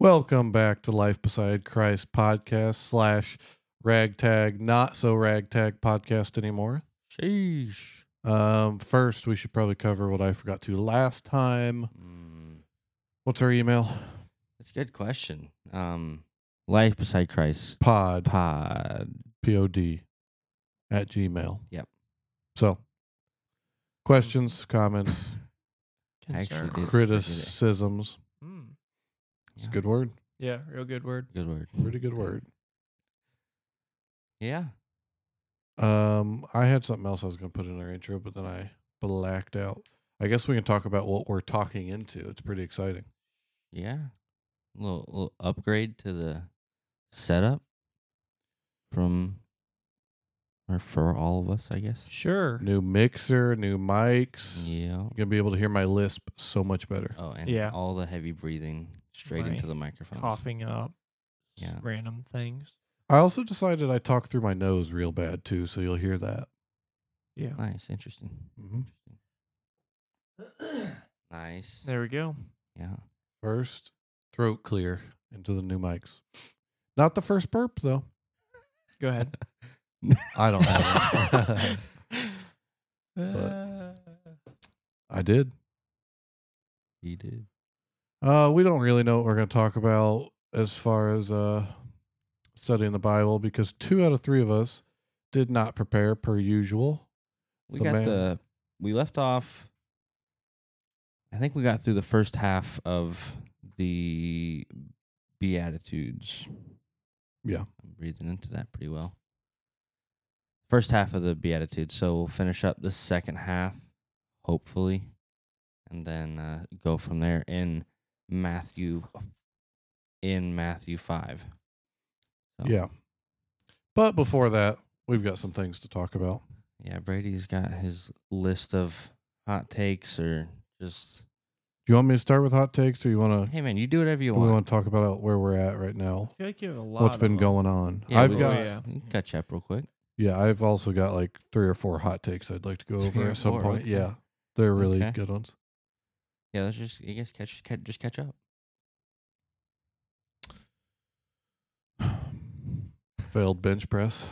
Welcome back to Life Beside Christ podcast / ragtag, not so ragtag podcast anymore. Sheesh. First, we should probably cover what I forgot to last time. What's our email? That's a good question. Life Beside Christ Pod, pod. at Gmail. Yep. So, questions, comments, Actually did criticisms. It's a good word. Yeah, real good word. Good word. Pretty good word. Yeah. I had something else I was going to put in our intro, but then I blacked out. I guess we can talk about what we're talking into. It's pretty exciting. Yeah. Little upgrade to the setup from or for all of us, I guess. Sure. New mixer, new mics. Yeah. You're going to be able to hear my lisp so much better. Oh, and Yeah. all the heavy breathing straight Right. into the microphone. Coughing up. Yeah. Random things. I also decided I talk through my nose real bad, too, so you'll hear that. Yeah. Nice. Interesting. Mm-hmm. Nice. There we go. Yeah. First, throat clear into the new mics. Not the first burp, though. Go ahead. I don't have it. I did. He did. We don't really know what we're going to talk about as far as studying the Bible because 2 out of 3 of us did not prepare per usual. We The got man- we left off. I think we got through the first half of the Beatitudes. Yeah. I'm breathing into that pretty well. First half of the Beatitudes. So we'll finish up the second half, hopefully, and then go from there in Matthew 5. So, Yeah. But before that, we've got some things to talk about. Yeah, Brady's got his list of hot takes or just, Do you want me to start with hot takes or you want to hey, man, you do whatever you we want. want to talk about where we're at right now? I feel like you have a lot. What's of been them. going on? Yeah, I've we got yeah. we can catch up real quick. Yeah, I've also got like 3 or 4 hot takes I'd like to go 3 over or at some 4, point. okay. Yeah. They're really Okay. good ones. Yeah, let's just catch up. Failed bench press.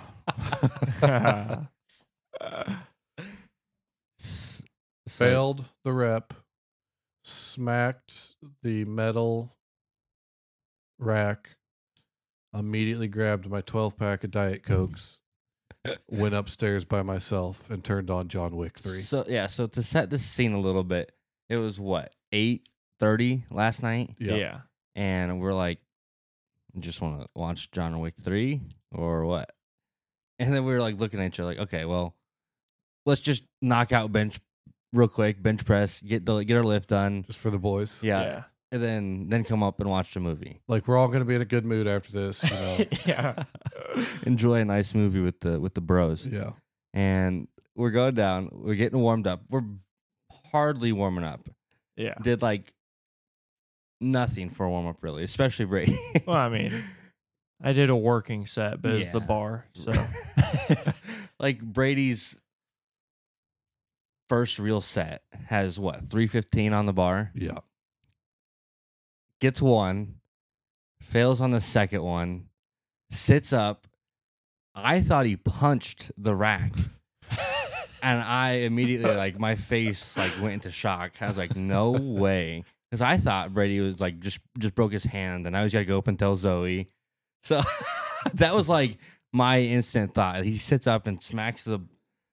Failed the rep. Smacked the metal rack. Immediately grabbed my 12-pack of Diet Cokes. Went upstairs by myself and turned on John Wick 3. So to set this scene a little bit, it was what, 8:30 last night, Yeah. and we're like, just want to watch John Wick 3 or what? And then we were like looking at each other like, okay, well, let's just knock out bench real quick, bench press, get our lift done, Just for the boys. yeah, and then come up and watch the movie. Like, we're all going to be in a good mood after this, you know. Yeah. Enjoy a nice movie with the bros. Yeah. And we're going down. We're getting warmed up. We're hardly warming up. Yeah. Did like nothing for a warm up, really, especially Brady. Well, I mean, I did a working set, but it's the Yeah. bar. So like Brady's first real set has what, 3:15 on the bar. Yeah. Gets one, fails on the second one, sits up. I thought he punched the rack. And I immediately, like, my face, like, went into shock. I was like, no way. Because I thought Brady was, like, just broke his hand, and I was going to go up and tell Zoe. So that was, like, my instant thought. He sits up and smacks the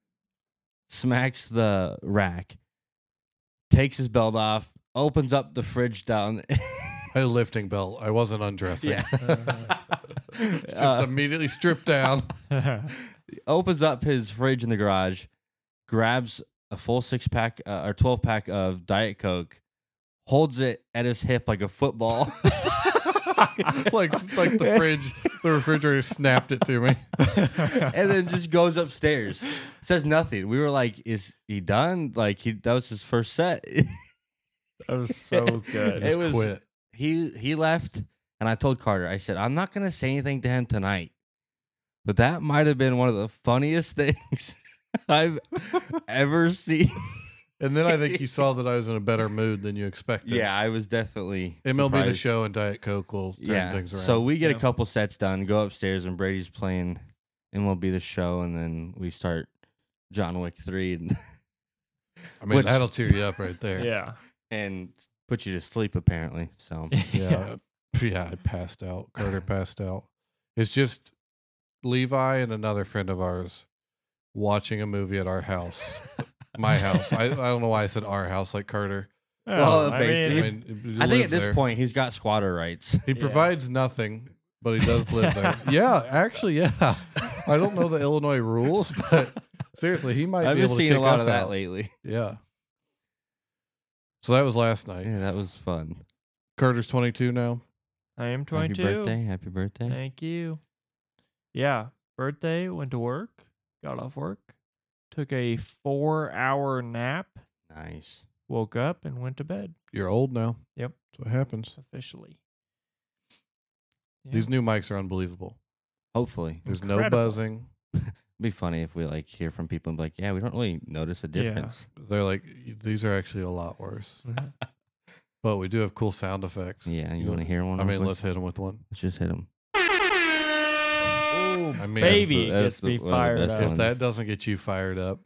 rack, takes his belt off, opens up the fridge down. I had a lifting belt. I wasn't undressing. Yeah. Just immediately stripped down. Opens up his fridge in the garage, grabs a full 6-pack or 12-pack of Diet Coke, holds it at his hip like a football. like the refrigerator snapped it to me. And then just goes upstairs. Says nothing. We were like, is he done? Like, that was his first set. that was so good. Just It was- quit. He left, and I told Carter, I said, I'm not going to say anything to him tonight. But that might have been one of the funniest things I've ever seen. And then I think you saw that I was in a better mood than you expected. Yeah, I was definitely MLB The surprised. Show and Diet Coke will turn things around. So we get Yeah. a couple sets done, go upstairs, and Brady's playing MLB The Show, and then we start John Wick 3 I mean, which- that'll cheer you up right there. Yeah. and put you to sleep, apparently. So, Yeah. Yeah, I passed out. Carter passed out. It's just Levi and another friend of ours watching a movie at our house. My house. I don't know why I said our house like Carter. Well, I basically- mean, he I think lives at this there. point, he's got squatter rights. He provides nothing, but he does live there. Yeah, actually, yeah. I don't know the Illinois rules, but seriously, he might I've be been able to seeing kick a lot us of that out. lately. Yeah. So that was last night. Yeah, that was fun. Carter's 22 now. I am 22. Happy birthday. Happy birthday. Thank you. Yeah. Birthday, went to work, got off work, took a 4-hour nap, Nice. woke up, and went to bed You're old now. Yep. That's what happens. officially. Yeah. These new mics are unbelievable. Hopefully. There's no Incredible. buzzing. It'd be funny if we like hear from people and be like, yeah, we don't really notice a Yeah. difference. They're like, these are actually a lot worse. But we do have cool sound effects. Yeah, you want to hear one? I real mean, quick? let's hit them with one. Let's just hit them. I mean, Baby that's gets me one of the fired best up. if ones. that doesn't get you fired up,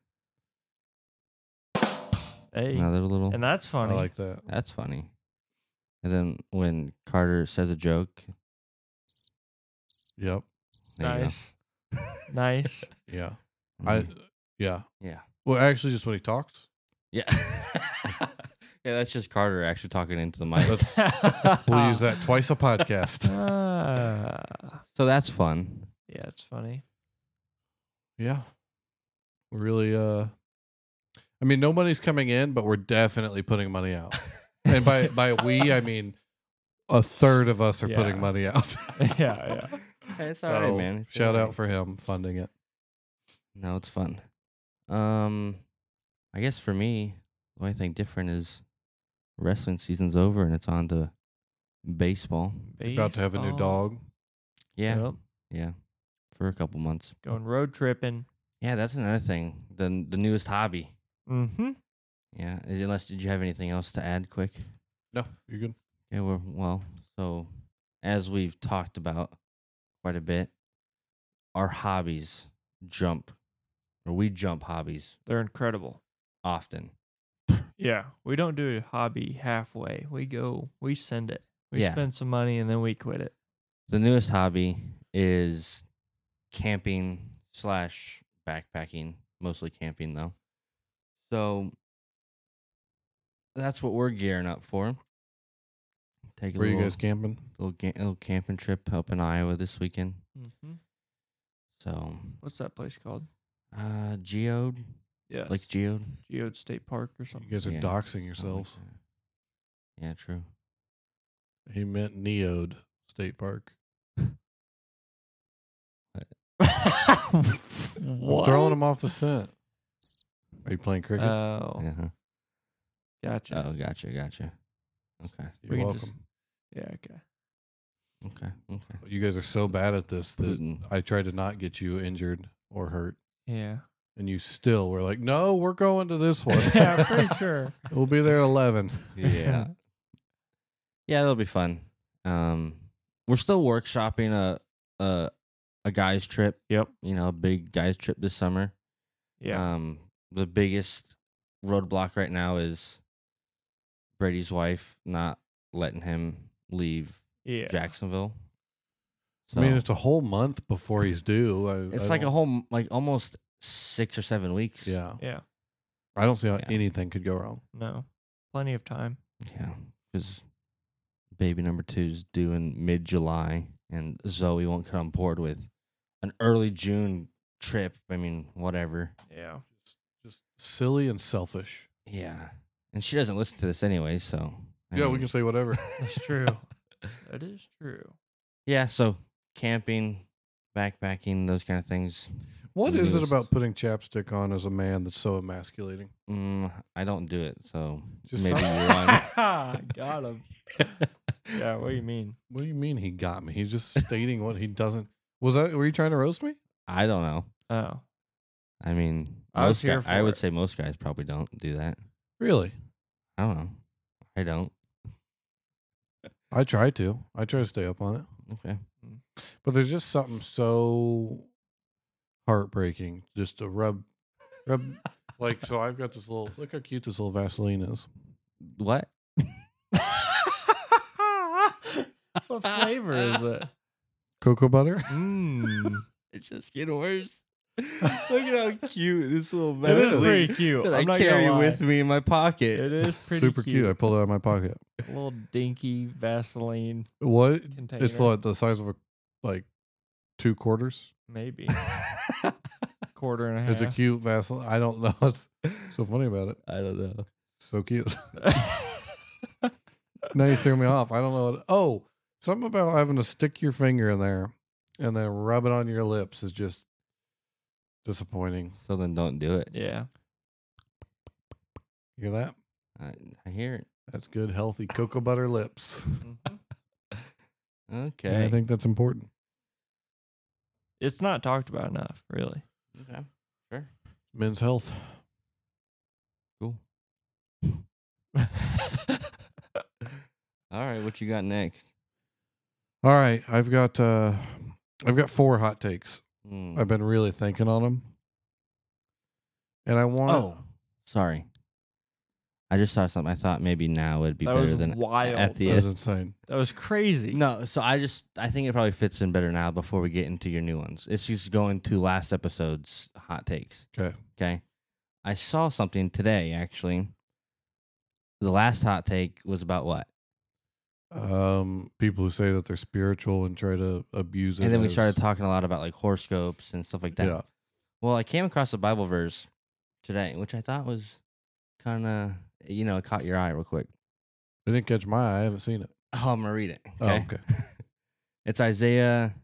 Hey. Another little. And that's funny. I like that. That's funny. And then when Carter says a joke, Yep. there you go. Nice. Nice. Yeah. Mm. Yeah. Yeah. Well, actually, just when he talks. Yeah. Yeah, that's just Carter actually talking into the mic. We'll use that twice a podcast. So that's fun. Yeah, it's funny. Yeah. We're really, I mean, nobody's coming in, but we're definitely putting money out. And by we, I mean a third of us are Yeah. putting money out. Yeah. Hey, it's So, all right, man. It's shout all out right. for him funding it. No, it's fun. I guess for me, the only thing different is wrestling season's over and it's on to baseball. About to have a new Baseball. dog. Yeah. Yep. Yeah. For a couple months. Going road tripping. Yeah, that's another thing. The newest hobby. Mm-hmm. Yeah. Unless did you have anything else to add quick? No, you're good. Yeah, so as we've talked about quite a bit, our hobbies we jump hobbies They're incredible. often. Yeah. We don't do a hobby halfway. We send it. We Yeah. spend some money and then we quit it. The newest hobby is camping / backpacking, mostly camping though. So that's what we're gearing up for. Take a Where you little, guys camping? little camping trip up in Iowa this weekend. Mm-hmm. So, What's that place called? Geode, Yes. like Geode. Geode State Park or You something. guys are Yeah. doxing something like yourselves. that. Yeah, true. He meant Neode State Park. I'm throwing him off the scent. Are you playing crickets? Oh, Uh-huh. gotcha. Oh, gotcha. Okay. You're we can welcome. just- Yeah, okay. Okay. You guys are so bad at this that Mm. I tried to not get you injured or hurt. Yeah. And you still were like, no, we're going to this one. Yeah, I'm pretty sure. We'll be there at 11. Yeah. Yeah, it'll be fun. We're still workshopping a guy's trip. Yep. You know, a big guy's trip this summer. Yeah. The biggest roadblock right now is Brady's wife not letting him leave Yeah. Jacksonville. I mean, So, it's a whole month before he's due. it's I like a don't- whole almost 6 or 7 weeks. Yeah. Yeah. I don't see how Yeah. anything could go wrong. No. Plenty of time. Yeah, because baby number 2's due in mid-July, and Zoe won't come on board with an early June trip. I mean, whatever. Yeah. Just silly and selfish. Yeah, and she doesn't listen to this anyway, so I Yeah, we mean, can say whatever. That's true. That is true. Yeah, so camping, backpacking, those kind of things. What is it Newest. about putting chapstick on as a man that's so emasculating? I don't do it, so Just maybe some- you're on. Got him. Yeah, what do you mean? What do you mean he got me? He's just stating what he doesn't. Were you trying to roast me? I don't know. Oh. I mean, I was here I for would it. say most guys probably don't do that. Really? I don't know. I don't. I try to. I try to stay up on it. Okay. But there's just something so heartbreaking just to rub. Like, so I've got this little, look how cute this little Vaseline is. What? What flavor is it? Cocoa butter? Mmm. It's just getting worse. Look at how cute this little It is Vaseline pretty cute. that I'm I not carry gonna lie. with me in my pocket. It is pretty Super cute. I pulled it out of my pocket. A little dinky Vaseline What? container. It's like the size of a, like 2 quarters. Maybe. Quarter and a half. It's a cute Vaseline. I don't know. What's so funny about it. I don't know. So cute. Now you threw me off. I don't know. Oh, something about having to stick your finger in there and then rub it on your lips is just disappointing. So then don't do it. Yeah. You hear that? I hear it. That's good, healthy cocoa butter lips. Okay. And I think that's important. It's not talked about enough, really. Okay. Sure. Men's health. Cool. All right. What you got next? All right, I've got 4 hot takes. Hmm. I've been really thinking on them, and I want. Oh, sorry. I just saw something. I thought maybe now would be That better was than wild. at the That was end. insane. That was crazy. No, so I think it probably fits in better now before we get into your new ones. It's just going to last episode's hot takes. Okay. Okay. I saw something today, actually. The last hot take was about what? People who say that they're spiritual and try to abuse it. And then we as- started talking a lot about like horoscopes and stuff like that. Yeah. Well, I came across a Bible verse today, which I thought was kind of, it caught your eye real quick. They didn't catch my eye. I haven't seen it. Oh, I'm going to read it. Oh, okay. It's Isaiah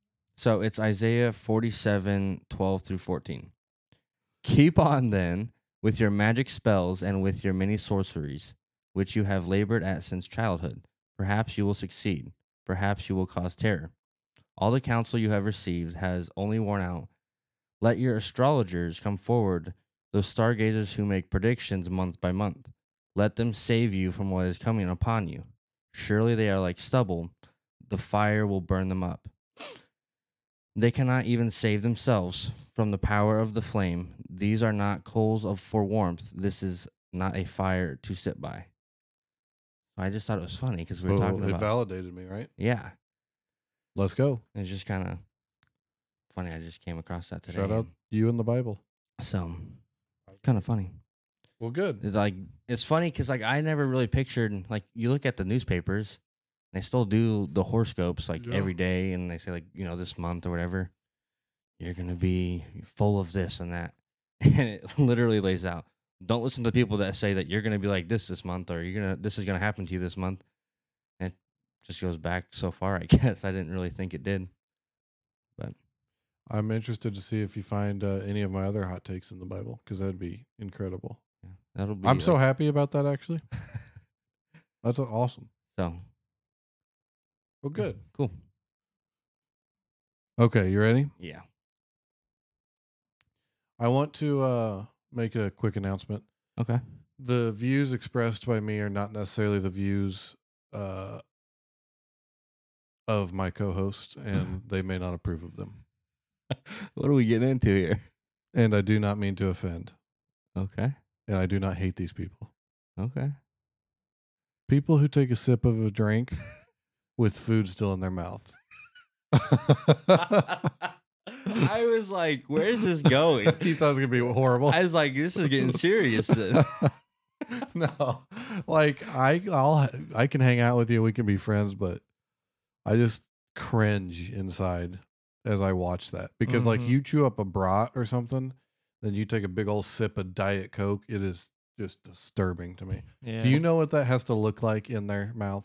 47:12 through 14. Keep on then with your magic spells and with your many sorceries, which you have labored at since childhood. Perhaps you will succeed. Perhaps you will cause terror. All the counsel you have received has only worn out. Let your astrologers come forward, those stargazers who make predictions month by month. Let them save you from what is coming upon you. Surely they are like stubble. The fire will burn them up. They cannot even save themselves from the power of the flame. These are not coals for warmth. This is not a fire to sit by. I just thought it was funny because we were Well, talking it about. validated me, right? Yeah. Let's go. It's just kind of funny. I just came across that today. Shout out you and the Bible. So, kind of funny. Well, good. It's funny because I never really pictured, you look at the newspapers, they still do the horoscopes Yeah. every day, and they say this month or whatever, you're gonna be full of this and that, and it literally lays out. Don't listen to people that say that you're gonna be like this month, or this is gonna happen to you this month. And it just goes back so far. I guess I didn't really think it did, but I'm interested to see if you find any of my other hot takes in the Bible because that'd be incredible. yeah, that'll be. I'm so happy about that, actually. That's awesome. so Well, good. cool. Okay, you ready? Yeah. I want to make a quick announcement. Okay. The views expressed by me are not necessarily the views of my co-host, and they may not approve of them. What are we getting into here? And I do not mean to offend, Okay. and I do not hate these people. Okay. People who take a sip of a drink with food still in their mouth. I was like, where's this going? He thought it was gonna be horrible. I was like, this is getting serious. No, like I can hang out with you. We can be friends, but I just cringe inside as I watch that because like Mhm. you chew up a brat or something, then you take a big old sip of Diet Coke. It is just disturbing to me. Yeah. Do you know what that has to look like in their mouth?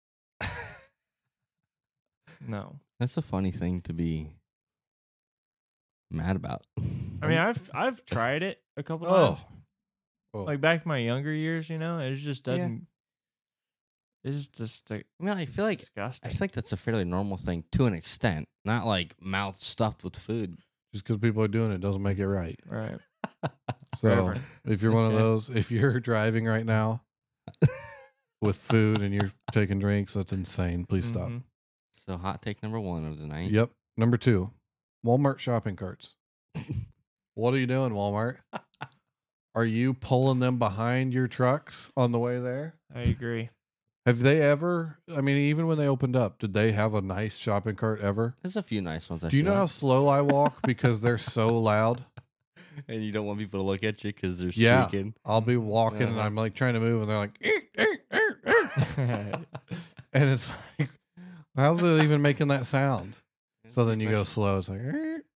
No. That's a funny thing to be mad about. I mean, I've tried it a couple Oh, times. Like back in my younger years, it just Yeah. doesn't. It's just I mean, I feel like disgusting. that's a fairly normal thing to an extent. Not like mouth stuffed with food. just because people are doing it doesn't make it right. Right. So Reverend. if you're one of Okay. those, if you're driving right now with food and you're taking drinks, that's insane. Please stop. Mhm. So hot take number 1 of the night. Yep. Number 2, Walmart shopping carts. What are you doing, Walmart? Are you pulling them behind your trucks on the way there? I agree. Have they ever, I mean, even when they opened up, did they have a nice shopping cart ever? There's a few nice ones. Do you know how slow I walk because they're so loud? And you don't want people to look at you because they're Yeah. squeaking. I'll be walking and Uh-huh. I'm like trying to move and they're like, and it's like, how's it even making that sound? So then you go slow. It's like,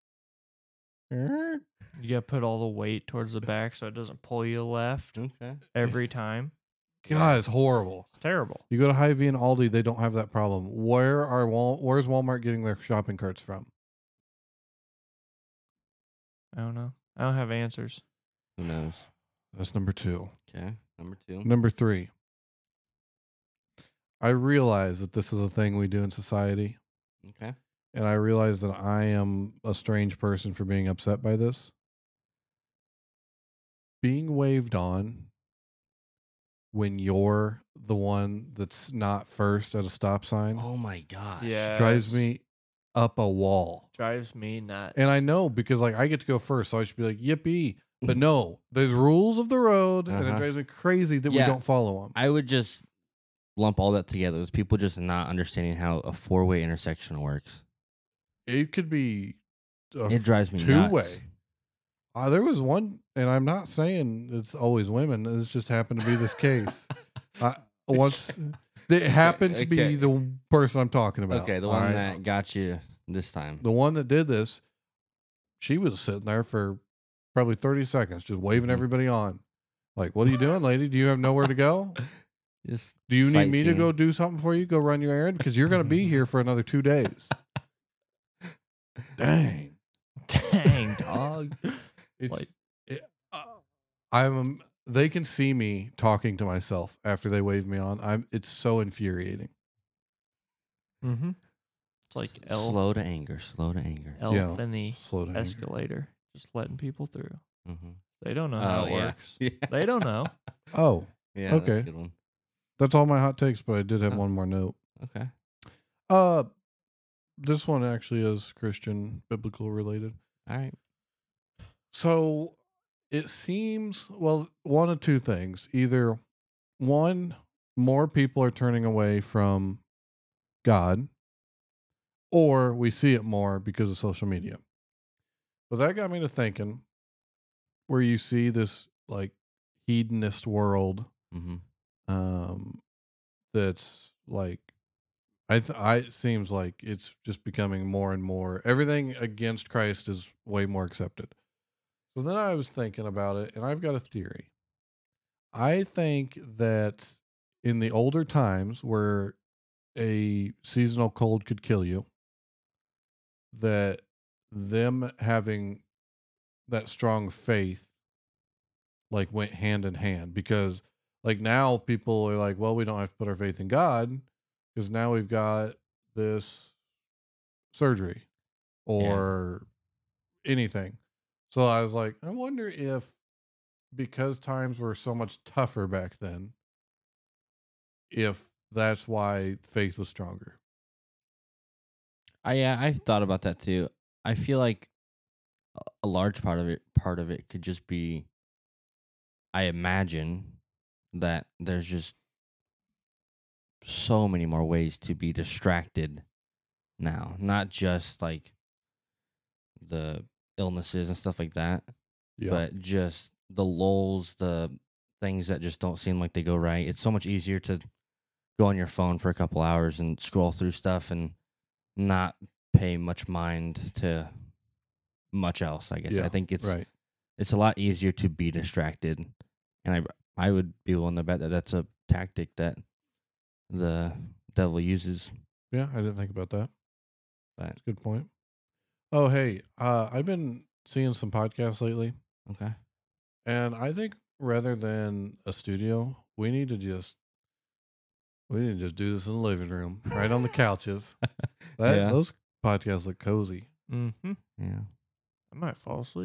You gotta put all the weight towards the back so it doesn't pull you left Okay. every time. God, it's horrible. It's terrible. You go to Hy-Vee and Aldi, they don't have that problem. Where's Walmart getting their shopping carts from? I don't know. I don't have answers. Who knows? That's number 2. Okay. Number 2. Number 3. I realize that this is a thing we do in society, Okay. and I realize that I am a strange person for being upset by this. Being waved on when you're the one that's not first at a stop sign Oh my gosh. Yeah. drives me up a wall. Drives me nuts. And I know because like I get to go first, so I should be like yippee. But no, there's rules of the road, and it Uh-huh. drives me crazy that we Yeah. don't follow them. I would just lump all that together. It's people just not understanding how a 4-way intersection works. It could be a It drives me two-way. nuts. There was one, and I'm not saying it's always women. It's just happened to be this case. Once it happened to Okay. be the person I'm talking about. Okay, the all one right? that got you this time. The one that did this, she was sitting there for probably 30 seconds, just waving Mhm. everybody on. Like, what are you doing, lady? Do you have nowhere to go? Just Do you need me to sightseeing. go do something for you? Go run your errand? Because you're going to be here for another 2 days. Dang. Dang, dog. It's, Like- they can see me talking to myself after they wave me on. It's so infuriating. Mm-hmm. It's like Elf, slow to anger. Slow to anger. Elf Yeah. in the Slow down. escalator, just letting people through. Mm-hmm. They don't know how it yeah. works. Yeah. They don't know. Oh, Yeah, Okay. that's a good one. that's all my hot takes, but I did have Oh. one more note. Okay. This one actually is Christian biblical related. All right. So it seems, well, one of two things. Either one, more people are turning away from God, or we see it more because of social media. But that got me to thinking where you see this like hedonist world Mm-hmm. that's like it seems like it's just becoming more and more, everything against Christ is way more accepted. So then I was thinking about it, and I've got a theory. I think that in the older times where a seasonal cold could kill you, that them having that strong faith like went hand in hand, because like now people are like, well, we don't have to put our faith in God because now we've got this surgery or anything. So I was like, I wonder if because times were so much tougher back then, if that's why faith was stronger. I've thought about that too. I feel like a large part of it could just be, I imagine that there's just so many more ways to be distracted now, not just like the illnesses and stuff like that, but just the lulls, the things that just don't seem like they go right. It's so much easier to go on your phone for a couple hours and scroll through stuff and not pay much mind to much else, I guess. I think it's right. it's a lot easier to be distracted, and I would be willing to bet that that's a tactic that the devil uses. Yeah, I didn't think about that. But That's a good point. Oh, hey, I've been seeing some podcasts lately, okay, and I think rather than a studio, we need to just do this in the living room, right on the couches. Yeah. Those podcasts look cozy. Mm-hmm. yeah, I might fall asleep.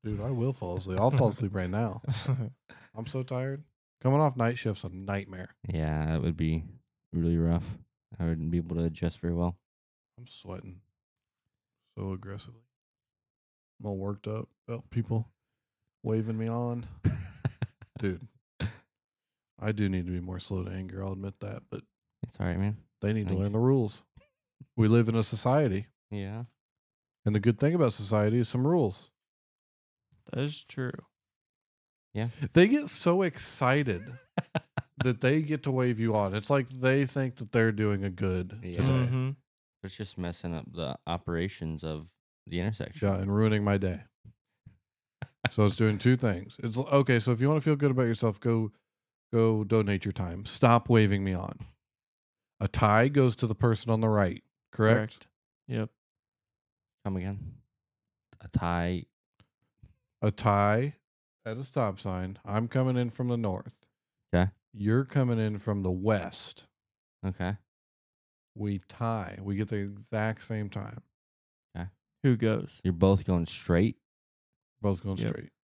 Dude, I will fall asleep. I'll fall asleep right now. I'm so tired. Coming off night shift's a nightmare. Yeah, it would be really rough. I wouldn't be able to adjust very well. I'm sweating so aggressively. I'm all worked up. People waving me on. Dude, I do need to be more slow to anger. I'll admit that. But It's all right, man. they need to Thank learn the rules. We live in a society. Yeah. And the good thing about society is some rules. That is true. They get so excited that they get to wave you on. It's like they think that they're doing a good Yeah. today. Mm-hmm. It's just messing up the operations of the intersection. Yeah, and ruining my day. So it's doing two things. It's okay. So if you want to feel good about yourself, go donate your time. Stop waving me on. A tie goes to the person on the right. Correct. Yep. Come again. A tie. A tie at a stop sign. I'm coming in from the north. Okay. You're coming in from the west. Okay. We tie. We get the exact same time. Who goes? You're both going straight. Both going Yep. straight.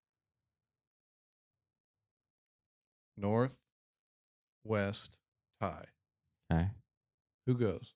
North, west, tie. Okay. Who goes?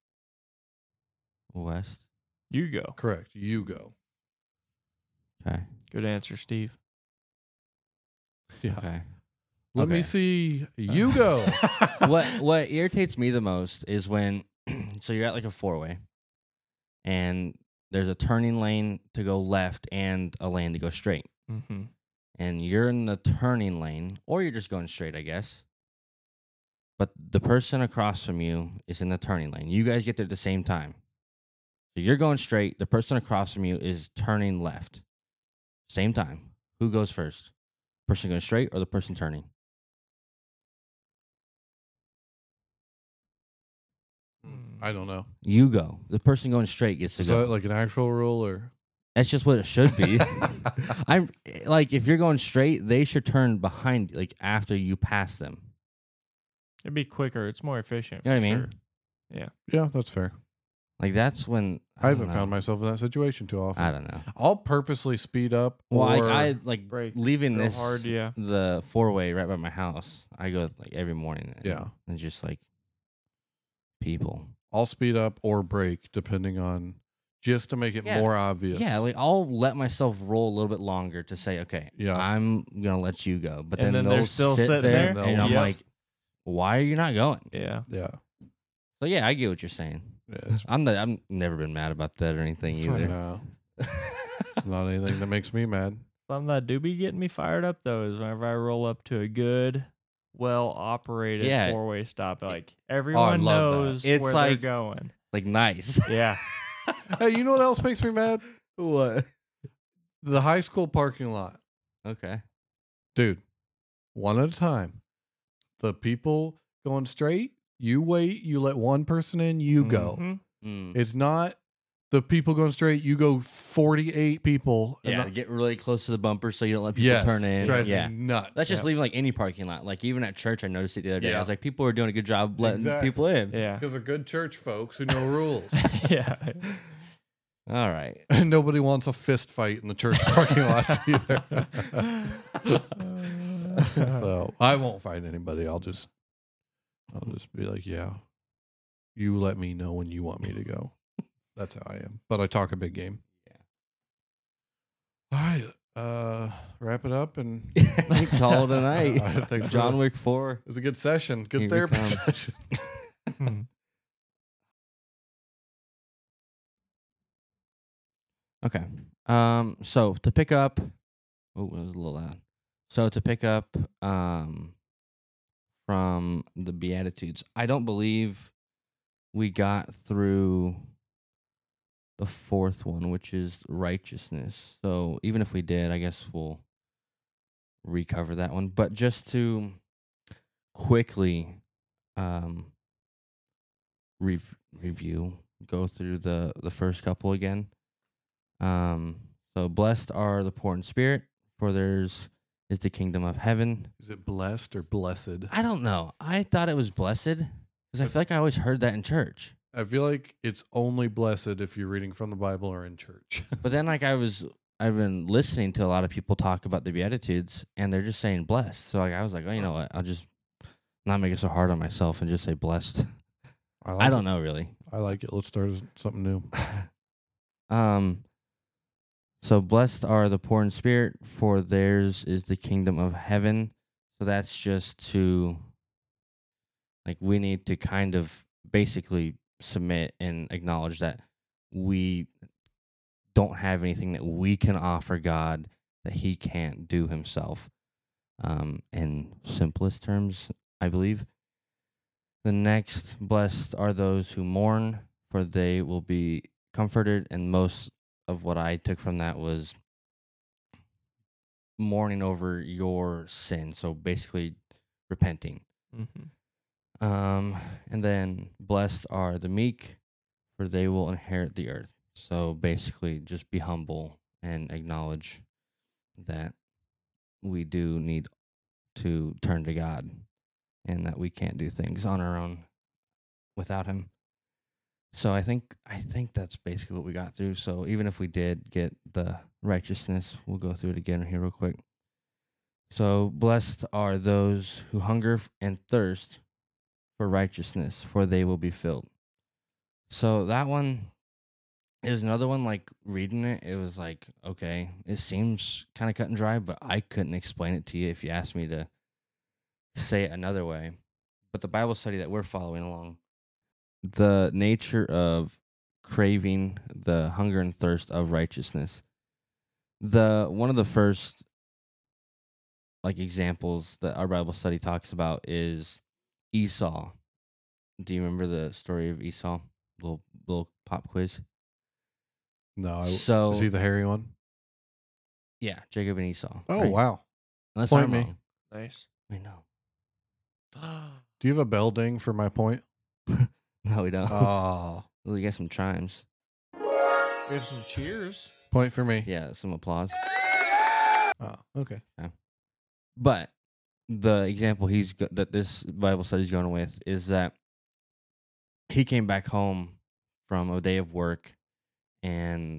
West. You go. Correct. You go. Okay. Good answer, Steve. Yeah. Okay. Let me Okay. see. You go. What irritates me the most is when so you're at like a four-way and there's a turning lane to go left and a lane to go straight. Mm-hmm. And you're in the turning lane, or you're just going straight, I guess. But the person across from you is in the turning lane. You guys get there at the same time. So you're going straight. The person across from you is turning left. Same time. Who goes first? Person going straight or the person turning? I don't know. You go. The person going straight gets to Is go. that like an actual rule or? That's just what it should be. I'm like, if you're going straight, they should turn behind, like after you pass them. It'd be quicker. It's more efficient. You know what I for mean? sure. Yeah, that's fair. Like that's when I haven't don't found know. myself in that situation too often. I don't know. I'll purposely speed up. Well, or I like Brake leaving real this hard, yeah. the four-way right by my house. I go like every morning. And Yeah. it's just like people. I'll speed up or brake depending on just to make it Yeah. more obvious. Yeah, like I'll let myself roll a little bit longer to say, okay, Yeah. I'm gonna let you go. But And then then they're they'll still sit sitting there, there? and I'm Yep. like, why are you not going? Yeah. Yeah. So yeah, I get what you're saying. Yeah, it's I'm never been mad about that or anything either. no, not anything that makes me mad. Something that do be getting me fired up though is whenever I roll up to a good, well operated Yeah. four-way stop. Like everyone love that. knows It's where like- they're going. Like nice. Yeah. Hey, you know what else makes me mad? What? The high school parking lot. Okay. Dude, one at a time. The people going straight, you wait, you let one person in, you go. Mhm. Mm. It's not the people going straight, you go 48 people. and Yeah, not- get really close to the bumper so you don't let people yes, turn in. drives Yeah. me nuts. That's just Yep. leaving like any parking lot. Like even at church, I noticed it the other day. I Yeah. was like, people are doing a good job letting Exactly. people in. Yeah. Because they're good church folks who know rules. Yeah. All right. And nobody wants a fist fight in the church parking lot either. So I won't fight anybody. I'll just be like, yeah, you let me know when you want me to go. That's how I am. But I talk a big game. Yeah. All right. Wrap it up and Call it a night. Thanks for John the- Wick 4. It was a good session. Good Here we therapy come. session. Okay. So to pick up, oh, it was a little loud. So to pick up, from the Beatitudes, I don't believe we got through the fourth one, which is righteousness. So even if we did, I guess we'll recover that one. But just to quickly, review, go through the first couple again. So blessed are the poor in spirit, for theirs is the kingdom of heaven. Is it blessed or blessed? I don't know. I thought it was blessed because I feel like I always heard that in church. I feel like it's only blessed if you're reading from the Bible or in church. But then like I was I've been listening to a lot of people talk about the Beatitudes, and they're just saying blessed. So I was like, oh, you know what? I'll just not make it so hard on myself and just say blessed. I don't know really. I like it. Let's start something new. So blessed are the poor in spirit, for theirs is the kingdom of heaven. So that's just to, like, we need to kind of basically submit and acknowledge that we don't have anything that we can offer God that he can't do himself. In simplest terms, I believe. The next, blessed are those who mourn, for they will be comforted. And most of what I took from that was mourning over your sin. So basically repenting. Mm-hmm. And then blessed are the meek, for they will inherit the earth. So basically just be humble and acknowledge that we do need to turn to God and that we can't do things on our own without him. So I think that's basically what we got through. So even if we did get the righteousness, we'll go through it again here real quick. So blessed are those who hunger and thirst for righteousness, for they will be filled. So that one is another one, like reading it, it was like, okay, it seems kind of cut and dry, but I couldn't explain it to you if you asked me to say it another way. But the Bible study that we're following along, the nature of craving the hunger and thirst of righteousness. One of the first like examples that our Bible study talks about is Esau. Do you remember the story of Esau? Little pop quiz. No, So is he the hairy one? yeah, Jacob and Esau. Oh, right? wow. Unless Point I'm me. wrong. Nice. I know. Do you have a bell ding for my point? No, we don't. Oh, We got some chimes. Here's some cheers. point for me. Yeah, some applause. Oh, okay. But the example that this Bible study is going with is that he came back home from a day of work and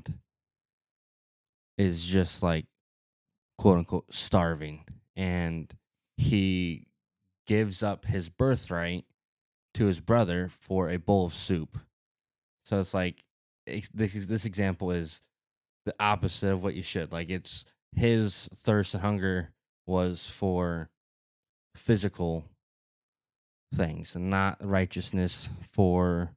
is just like, quote unquote, starving. And he gives up his birthright to his brother for a bowl of soup. So it's like, this example is the opposite of what you should. Like, it's his thirst and hunger was for physical things and not righteousness for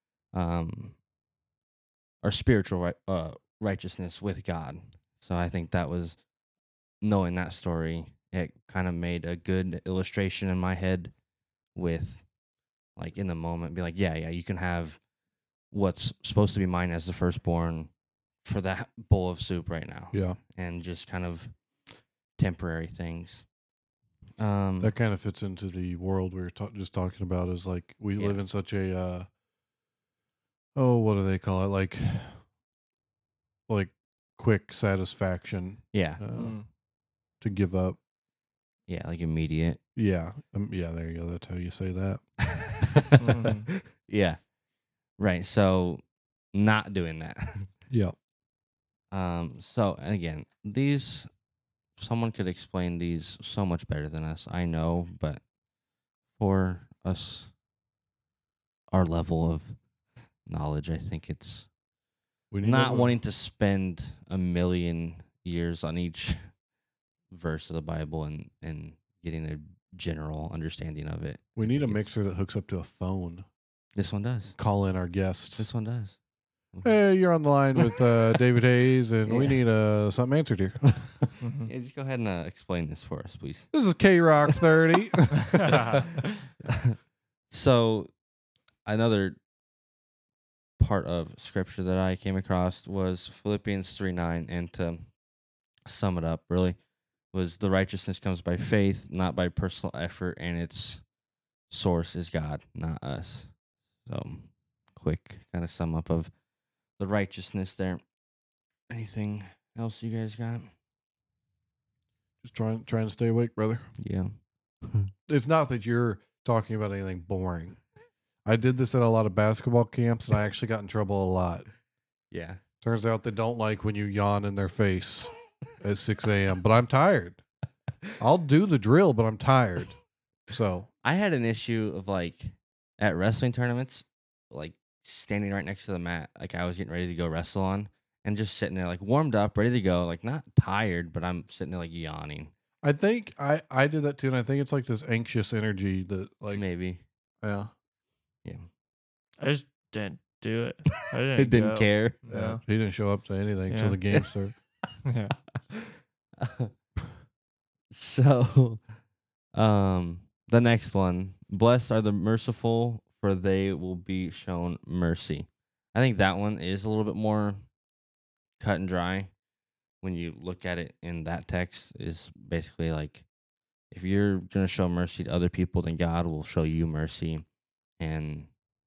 or spiritual righteousness with God. So I think that was, knowing that story, it kind of made a good illustration in my head with, like, in the moment, be like, yeah, you can have what's supposed to be mine as the firstborn for that bowl of soup right now. Yeah. And just kind of temporary things. That kind of fits into the world we were just talking about, is like we live in such a, what do they call it? Like quick satisfaction. Yeah. To give up. Yeah, like immediate. Yeah. Yeah, there you go. That's how you say that. Yeah. Right. So not doing that. Yeah. So, and again, someone could explain these so much better than us, I know, but for us, our level of knowledge, I think it's not wanting to spend a million years on each verse of the Bible and getting a general understanding of it. We need a mixer that hooks up to a phone. This one does. Call in our guests. This one does. Hey, you're on the line with David Hayes, and we need something answered here. Yeah, just go ahead and explain this for us, please. This is K-Rock 30. So, another part of scripture that I came across was Philippians 3:9, and to sum it up, really, was the righteousness comes by faith, not by personal effort, and its source is God, not us. So, quick kind of sum up of the righteousness there. Anything else you guys got? Just trying to stay awake, brother. Yeah. It's not that you're talking about anything boring. I did this at a lot of basketball camps, and I actually got in trouble a lot. Yeah. Turns out they don't like when you yawn in their face at 6 a.m. But I'm tired. I'll do the drill, but I'm tired. So I had an issue of like at wrestling tournaments, like standing right next to the mat, like I was getting ready to go wrestle on, and just sitting there like warmed up, ready to go, like not tired, but I'm sitting there like yawning. I think I did that too, and I think it's like this anxious energy that like Maybe. yeah. I just didn't do it. I didn't. It didn't go. care. Yeah, No. he didn't show up to anything Yeah. till the game started. Yeah. So, the next one, blessed are the merciful, for they will be shown mercy. I think that one is a little bit more cut and dry when you look at it in that text. Is basically like, if you're going to show mercy to other people, then God will show you mercy. And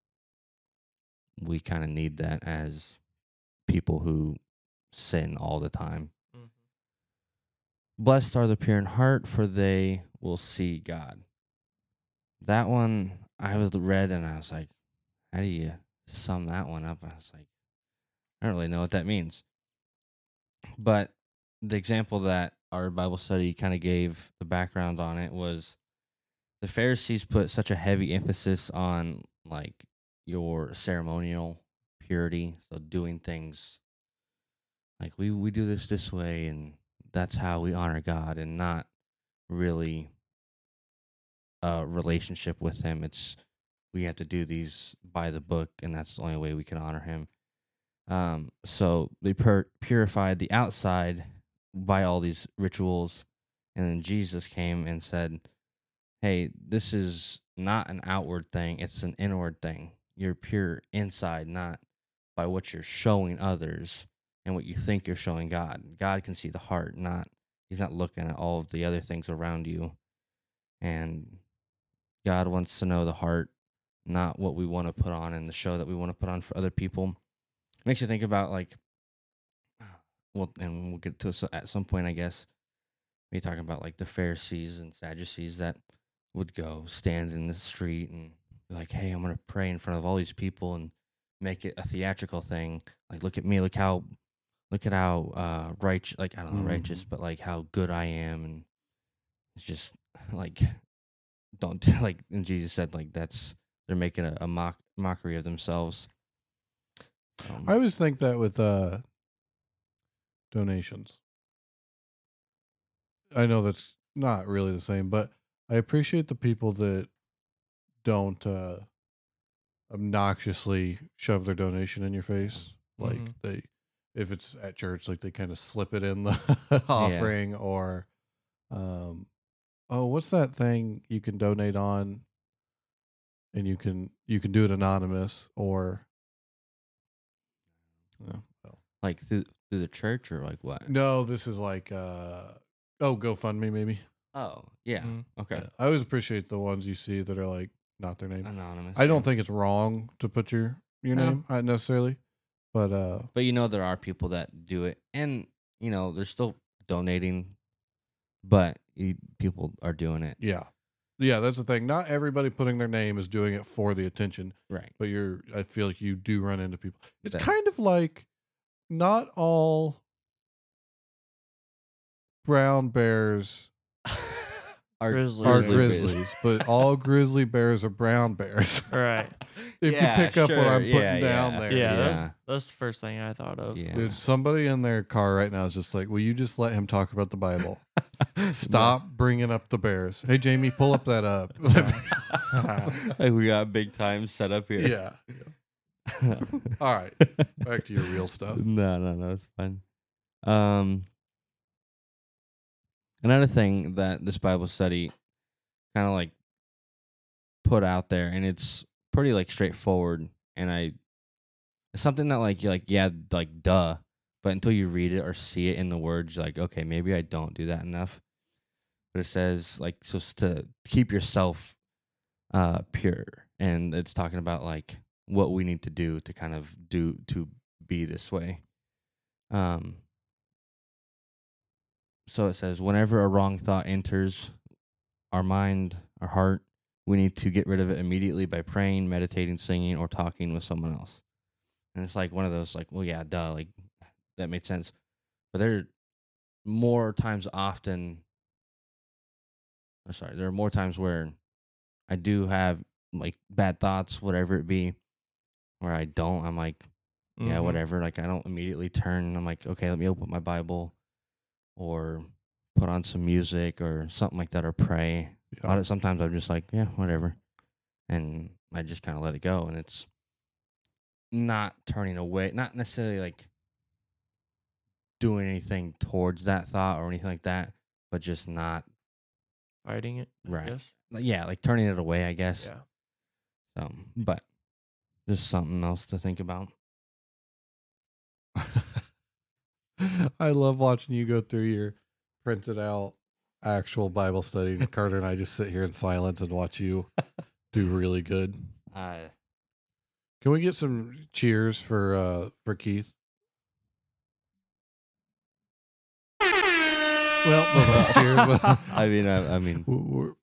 we kind of need that as people who sin all the time. Blessed are the pure in heart, for they will see God. That one I was read and I was like, how do you sum that one up? I was like, I don't really know what that means. But the example that our Bible study kind of gave the background on it was the Pharisees put such a heavy emphasis on like your ceremonial purity, so doing things like we do this way, and that's how we honor God, and not really a relationship with Him. It's we have to do these by the book, and that's the only way we can honor Him. So they purified the outside by all these rituals, and then Jesus came and said, hey, this is not an outward thing, it's an inward thing. You're pure inside, not by what you're showing others and what you think you're showing God. God can see the heart, He's not looking at all of the other things around you. And God wants to know the heart, not what we want to put on in the show that we want to put on for other people. It makes you think about like, well, and we'll get to it at some point, I guess. We talking about like the Pharisees and Sadducees that would go stand in the street and be like, hey, I'm going to pray in front of all these people and make it a theatrical thing. Like, look at me, look at how righteous, like, I don't know, righteous, but like how good I am. And it's just like, don't do, like, and Jesus said, like, they're making a mockery of themselves. I always think that with donations. I know that's not really the same, but I appreciate the people that don't obnoxiously shove their donation in your face. Like if it's at church, like they kind of slip it in the offering, or what's that thing you can donate on, and you can do it anonymous, or like through the church, or like what? No, this is like GoFundMe maybe. Oh, yeah. Okay. Yeah. I always appreciate the ones you see that are like not their name. Anonymous. I don't think it's wrong to put your name necessarily, but you know there are people that do it, and you know they're still donating, but people are doing it. Yeah, that's the thing. Not everybody putting their name is doing it for the attention, right? But I feel like you do run into people. It's kind of like not all brown bears are grizzlies, but all grizzly bears are brown bears. Right. If you pick up what I'm putting down there. Yeah, that's the first thing I thought of. Yeah. Dude, somebody in their car right now is just like, will you just let him talk about the Bible? Stop bringing up the bears. Hey, Jamie, pull up that up. Like we got big time set up here. Yeah. All right. Back to your real stuff. No, it's fine. Another thing that this Bible study kind of like put out there, and it's pretty like straightforward, and it's something that like you're like, yeah, like duh, but until you read it or see it in the words, you're like, okay, maybe I don't do that enough. But it says like, so to keep yourself pure, and it's talking about like what we need to do to kind of do to be this way. So it says, whenever a wrong thought enters our mind, our heart, we need to get rid of it immediately by praying, meditating, singing, or talking with someone else. And it's like one of those, like, well, yeah, duh. Like, that made sense. But there are more times where I do have like bad thoughts, whatever it be, where I don't. I'm like, yeah, Mhm. whatever. Like I don't immediately turn. I'm like, okay, let me open my Bible or put on some music or something like that or pray. Yeah. Sometimes I'm just like, yeah, whatever. And I just kind of let it go. And it's not turning away, not necessarily like doing anything towards that thought or anything like that, but just not Fighting it. I right. guess. Yeah, like turning it away, I guess. Yeah. So, but just something else to think about. I love watching you go through your printed out actual Bible study. Carter and I just sit here in silence and watch you do really good. Can we get some cheers for Keith? Well, no, not cheers, but I mean, we're-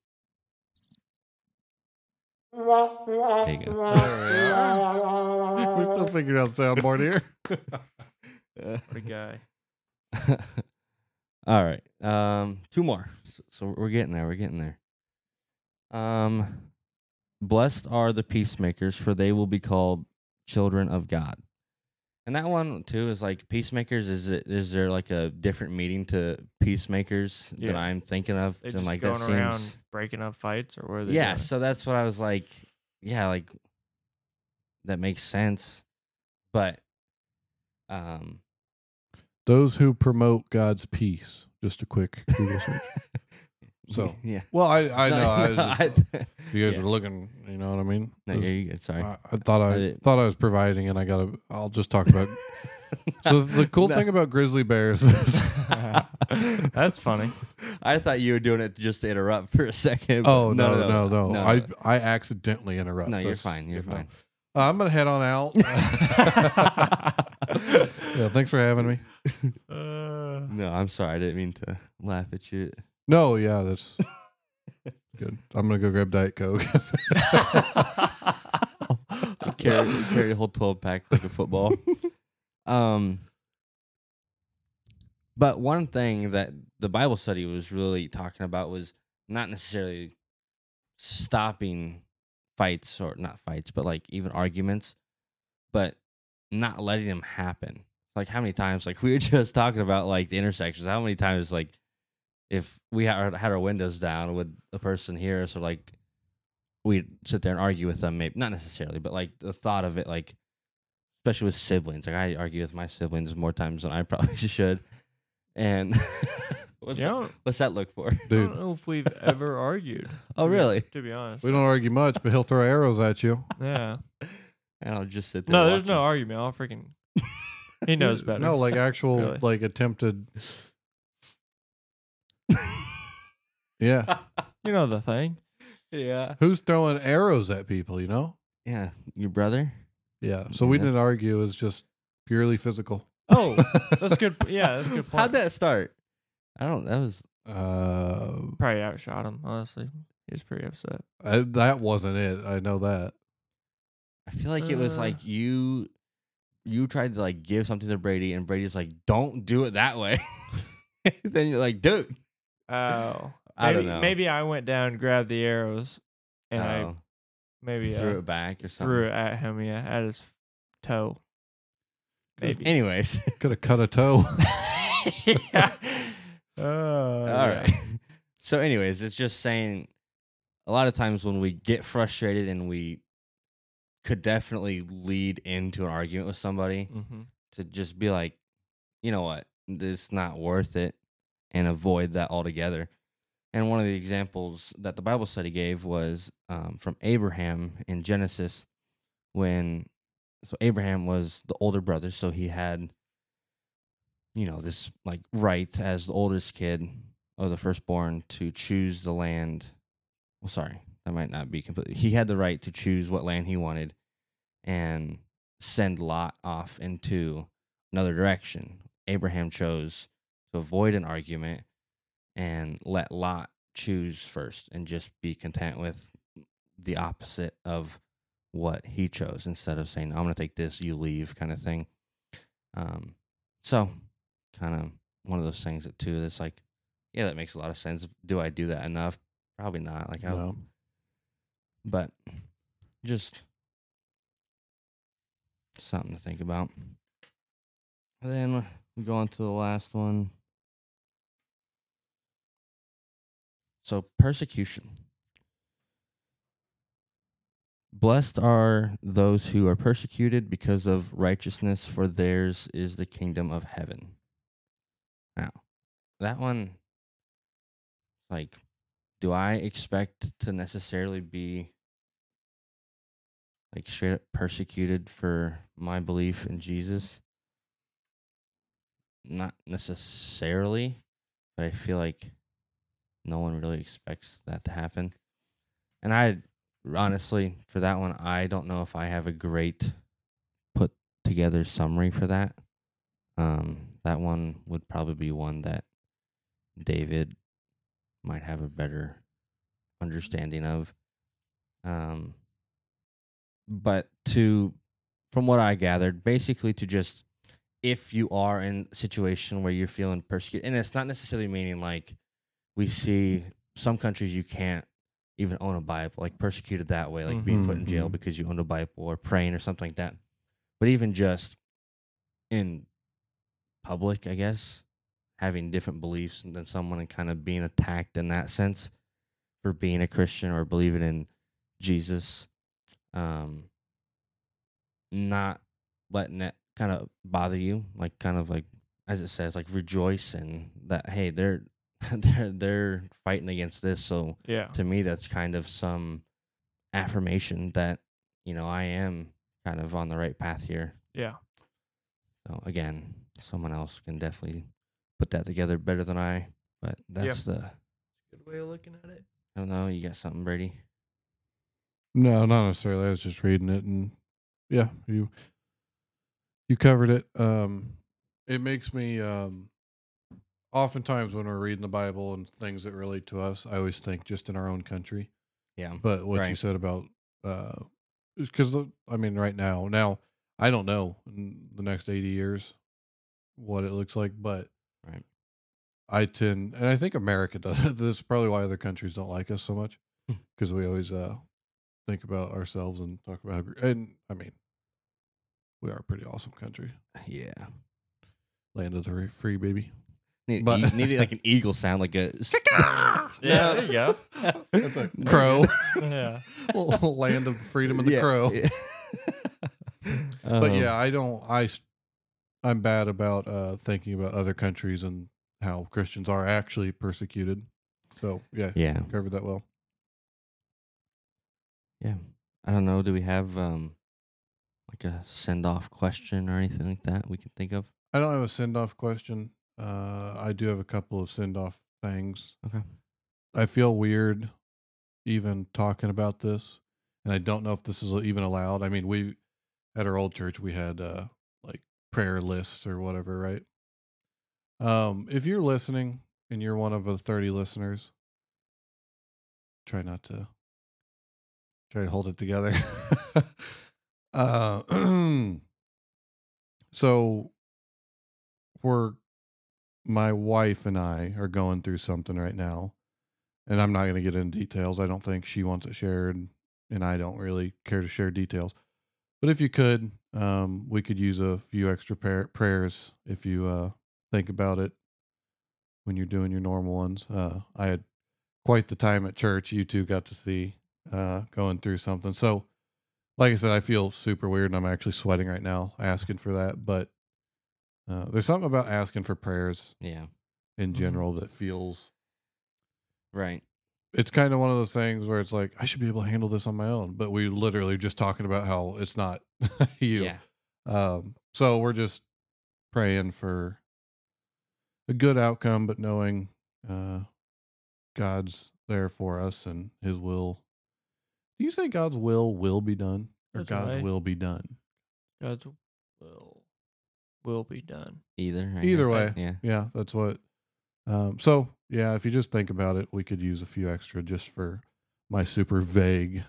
there you go. we're still figuring out the soundboard here. What a guy. All right. Two more. So we're getting there. We're getting there. Blessed are the peacemakers, for they will be called children of God. And that one too is like peacemakers. Is there like a different meaning to peacemakers that Yeah. I'm thinking of? They And, just like going that around seems breaking up fights, or where they? yeah. doing? So that's what I was like. Yeah, like that makes sense. But Those who promote God's peace. Just a quick Google search. So, yeah. well, I know. I just, you guys yeah. were looking. You know what I mean? No, you're good. Sorry. I thought I I did- thought I was providing, and I'll just talk about. So the cool No. thing about grizzly bears is That's funny. I thought you were doing it just to interrupt for a second. but oh no. no. I accidentally interrupt. No, you're That's- fine. You're you know. fine. I'm gonna head on out. Yeah, thanks for having me. No, I'm sorry. I didn't mean to laugh at you. No, yeah, that's good. I'm gonna go grab Diet Coke. carry a whole 12-pack like a football. But one thing that the Bible study was really talking about was not necessarily stopping fights, or not fights, but like even arguments, but not letting them happen. Like how many times, like we were just talking about like the intersections, how many times like if we had our windows down, would a person hear us, or like we'd sit there and argue with them, maybe not necessarily, but like the thought of it, like especially with siblings, like I argue with my siblings more times than I probably should. And what's that look for? I Dude, don't know if we've ever argued. Oh, really? To be honest. we don't argue much, but he'll throw arrows at you. Yeah. And I'll just sit there. No, and there's watch no him. argument. I'll freaking. He knows better. No, like actual, Really? like attempted. Yeah, You know the thing. Yeah. who's throwing arrows at people? You know. Yeah. Your brother? Yeah. So we didn't That's- argue. It was just purely physical. Oh, that's good. Yeah, that's a good point. How'd that start? I don't. That was. Probably outshot him. Honestly, he was pretty upset. That wasn't it. I know that. I feel like it was like you tried to like give something to Brady, and Brady's like, "Don't do it that way." Then you're like, "Dude, Oh, I don't know." Maybe I went down, grabbed the arrows, and I Oh, maybe threw it back or something. threw it at him. Yeah, at his toe. Maybe. Anyways, Could have cut a toe. Yeah. all right. So, anyways, it's just saying a lot of times when we get frustrated and we could definitely lead into an argument with somebody, Mm-hmm. to just be like, you know what, it's not worth it, and avoid that altogether. And one of the examples that the Bible study gave was from Abraham in Genesis, so Abraham was the older brother, so he had, this like right as the oldest kid or the firstborn to choose the land. Well, sorry, that might not be completely. He had the right to choose what land he wanted and send Lot off into another direction. Abraham chose to avoid an argument and let Lot choose first and just be content with the opposite of what he chose, instead of saying, "I'm going to take this, you leave," kind of thing. So, kind of one of those things that too. That's like, yeah, that makes a lot of sense. Do I do that enough? Probably not. Like, No. but just something to think about. And then we go on to the last one. So, persecution. Blessed are those who are persecuted because of righteousness, for theirs is the kingdom of heaven. Now, that one, like, do I expect to necessarily be like straight up persecuted for my belief in Jesus? Not necessarily, but I feel like no one really expects that to happen. And I honestly, for that one, I don't know if I have a great put together summary for that. That one would probably be one that David might have a better understanding of. But from what I gathered, basically to just, if you are in a situation where you're feeling persecuted, and it's not necessarily meaning like we see some countries you can't even own a Bible, like persecuted that way, like being put in jail because you own a Bible or praying or something like that. But even just in public, I guess, having different beliefs than someone and kind of being attacked in that sense for being a Christian or believing in Jesus, not letting that kind of bother you, like kind of like, as it says, like rejoice in that, hey, they're fighting against this. So Yeah. to me, that's kind of some affirmation that, I am kind of on the right path here. Yeah. So again, someone else can definitely put that together better than I, but that's the Good way of looking at it. I don't know. You got something, Brady? No, not necessarily. I was just reading it, and yeah, you covered it. It makes me oftentimes when we're reading the Bible and things that relate to us, I always think just in our own country. Yeah. But what you Right. said about because I mean, right now I don't know in the next 80 years what it looks like, but Right. I tend, and I think America does it. This is probably why other countries don't like us so much, because we always think about ourselves and talk about, and I mean, we are a pretty awesome country, Yeah. land of the free, baby. Need, But- need like an eagle sound, like a Yeah, there you go. That's a crow. Yeah. Land of the freedom of the crow. Yeah. But yeah, I'm bad about thinking about other countries and how Christians are actually persecuted. So yeah, Yeah. covered that well. Yeah. I don't know. Do we have like a send off question or anything like that we can think of? I don't have a send off question. I do have a couple of send off things. Okay. I feel weird even talking about this, and I don't know if this is even allowed. I mean, we at our old church we had like prayer lists or whatever, right? If you're listening and you're one of the 30 listeners, try to hold it together. So my wife and I are going through something right now, and I'm not going to get into details. I don't think she wants it shared, and I don't really care to share details. But if you could, we could use a few extra prayers if you think about it when you're doing your normal ones. I had quite the time at church. You two got to see going through something. So, like I said, I feel super weird, and I'm actually sweating right now asking for that. But there's something about asking for prayers Yeah. in general that feels, Right. it's kind of one of those things where it's like, I should be able to handle this on my own. But we literally just talking about how it's not you. Yeah. So we're just praying for a good outcome, but knowing God's there for us and his will. Do you say God's will be done, or That's God's right. will be done? God's will be done. Either. I Either guess. way. Yeah. Yeah, that's what. So yeah, if you just think about it, we could use a few extra just for my super vague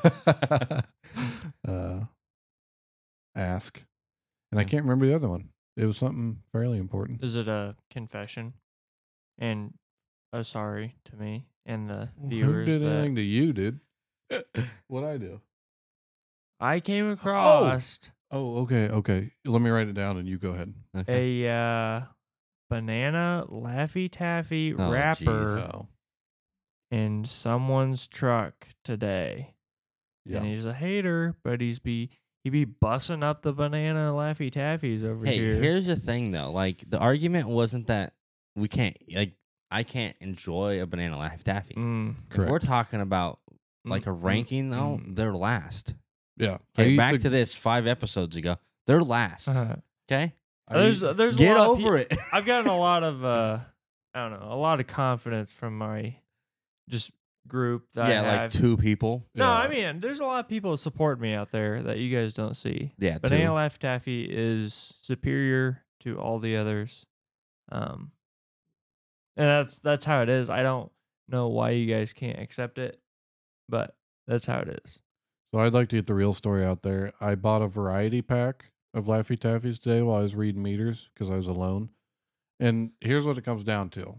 ask. And I can't remember the other one. It was something fairly important. Is it a confession? And a sorry to me and the Who viewers did that anything to you, dude? What'd I do? I came across Oh, okay. Let me write it down and you go ahead. Okay. a banana Laffy Taffy Oh, wrapper jeez. Oh, in someone's truck today. yeah. And he's a hater, but he be bussing up the banana Laffy Taffies over Hey, here. here's the thing though. Like the argument wasn't that we can't I can't enjoy a banana Laffy Taffy. Mm, If we're Correct. talking about like a ranking though, they're last. Yeah. I Okay, eat back the- to this 5 episodes ago. They're last. Okay? I eat- there's a Get lot of over it. I've gotten a lot of I don't know, a lot of confidence from my just group that Yeah, I like have. 2 people. No, Yeah. I mean, there's a lot of people that support me out there that you guys don't see. Yeah, Banana 2. Laffy Taffy is superior to all the others. And that's how it is. I don't know why you guys can't accept it, but that's how it is. So I'd like to get the real story out there. I bought a variety pack of Laffy Taffies today while I was reading meters because I was alone. And here's what it comes down to.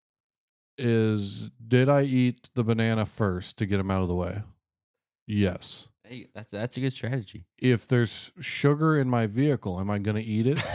Did I eat the banana first to get them out of the way? Yes. Hey, that's a good strategy. If there's sugar in my vehicle, am I going to eat it?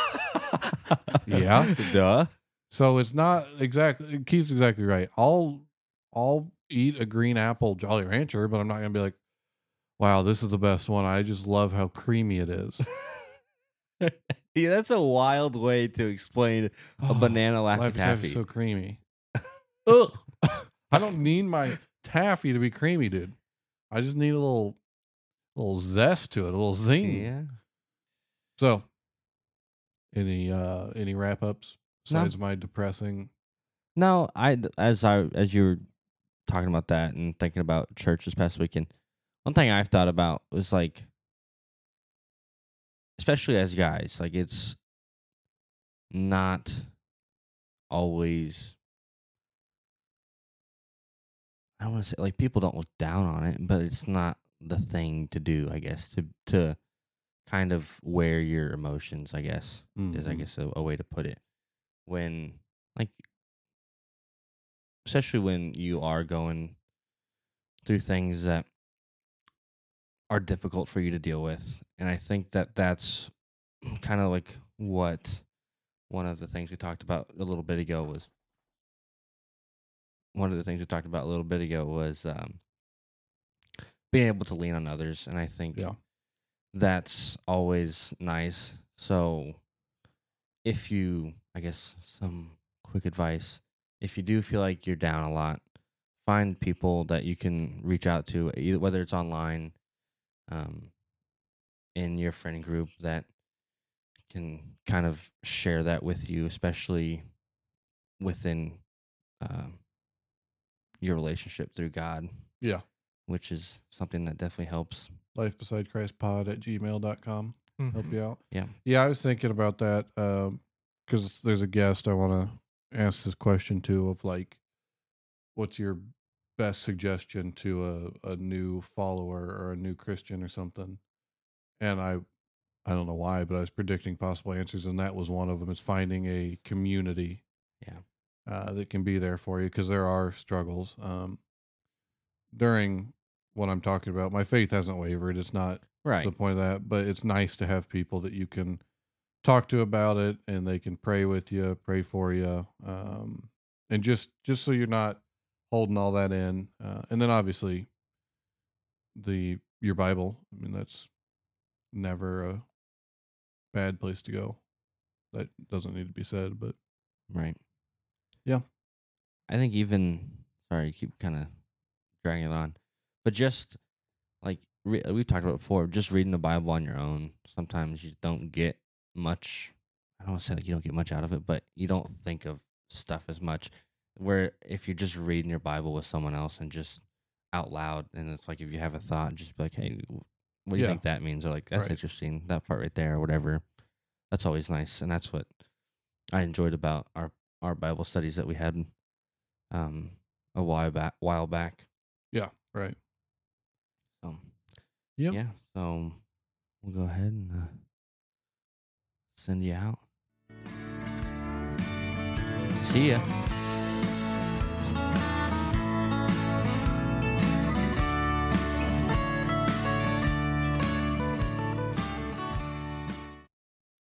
Yeah. Duh. So it's not exactly. Keith's exactly right. I'll eat a green apple Jolly Rancher, but I'm not going to be like, wow, this is the best one. I just love how creamy it is. Yeah, that's a wild way to explain a banana Laffy Taffy. is so creamy. Ugh. I don't need my taffy to be creamy, dude. I just need a little zest to it, a little zing. Yeah. So, any wrap ups besides my depressing? No, as you were talking about that and thinking about church this past weekend, one thing I've thought about was like, especially as guys, like it's not always. I don't want to say like people don't look down on it, but it's not the thing to do. I guess to kind of wear your emotions. I guess is I Mhm. guess a way to put it. When like, especially when you are going through things that are difficult for you to deal with, and I think that that's kind of like what one of the things we talked about a little bit ago was. One of the things we talked about a little bit ago was being able to lean on others, and I think Yeah. that's always nice. So, if you, I guess, some quick advice, if you do feel like you're down a lot, find people that you can reach out to, either whether it's online, in your friend group that can kind of share that with you, especially within your relationship through God. Yeah. Which is something that definitely helps. lifebesideChristPod@gmail.com. Help Mhm. you out. Yeah. Yeah, I was thinking about that because there's a guest I want to ask this question to of like, what's your best suggestion to a new follower or a new Christian or something? And I don't know why, but I was predicting possible answers, and that was one of them. Is finding a community, that can be there for you because there are struggles during what I'm talking about. My faith hasn't wavered. It's not Right. the point of that, but it's nice to have people that you can talk to about it, and they can pray with you, pray for you, and just so you're not holding all that in. And then obviously your Bible. I mean, that's never a bad place to go. That doesn't need to be said, but Right. Yeah. I think even, sorry, keep kind of dragging it on, but just like we've talked about before, just reading the Bible on your own, sometimes you don't get much. I don't want to say like you don't get much out of it, but you don't think of stuff as much. Where if you're just reading your Bible with someone else and just out loud, and it's like if you have a thought, just be like, hey, what do you Yeah. think that means? Or like, that's Right. interesting, that part right there, or whatever. That's always nice, and that's what I enjoyed about our Bible studies that we had a while back. yeah, right. So Yep. yeah, so we'll go ahead and Send you out. See ya.